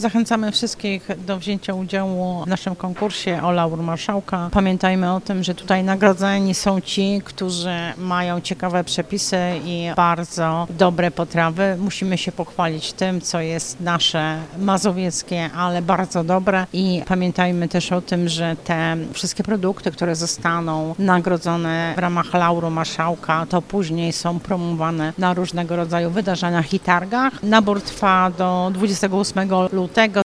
Zachęcamy wszystkich do wzięcia udziału w naszym konkursie o Laur Marszałka. Pamiętajmy o tym, że tutaj nagradzani są ci, którzy mają ciekawe przepisy i bardzo dobre potrawy. Musimy się pochwalić tym, co jest nasze mazowieckie, ale bardzo dobre. I pamiętajmy też o tym, że te wszystkie produkty, które zostaną nagrodzone w ramach Lauru Marszałka, to później są promowane na różnego rodzaju wydarzeniach i targach. Nabór trwa do 28 lutego.